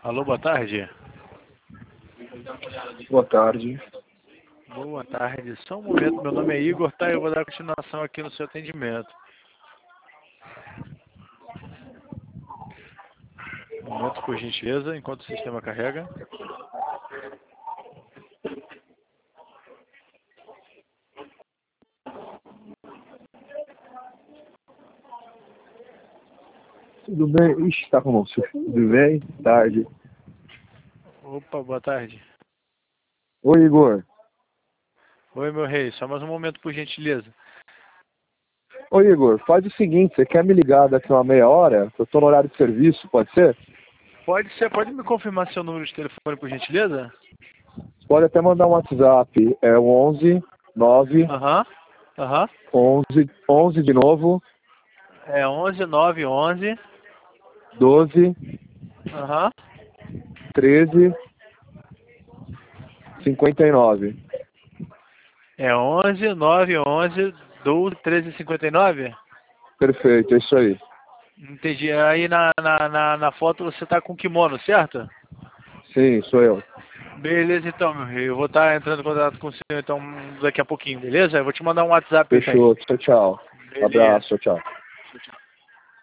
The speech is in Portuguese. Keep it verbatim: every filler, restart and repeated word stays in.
Alô, boa tarde. Boa tarde. Boa tarde. Só um momento, meu nome é Igor, tá? Eu vou dar continuação aqui no seu atendimento. Um momento, por gentileza, enquanto o sistema carrega. Tudo bem? Ixi, tá com você. Tudo bem? Tarde. Opa, boa tarde. Oi, Igor. Oi, meu rei. Só mais um momento, por gentileza. Oi, Igor. Faz o seguinte, você quer me ligar daqui uma meia hora? Eu tô no horário de serviço, pode ser? Pode ser, pode me confirmar seu número de telefone, por gentileza? Pode até mandar um WhatsApp. É o onze, nove, Aham, aham. onze, onze de novo, É onze nove onze. doze, Aham. treze, cinquenta e nove. É onze nove onze doze treze cinquenta e nove? Perfeito, é isso aí. Entendi. Aí na, na, na, na foto você tá com kimono, certo? Sim, sou eu. Beleza então, meu rei. Eu vou estar entrando em contato com o senhor então daqui a pouquinho, beleza? Eu vou te mandar um WhatsApp aí, tá? Fechou. Tchau, tchau. Beleza. Abraço, tchau, tchau. Tchau, tchau.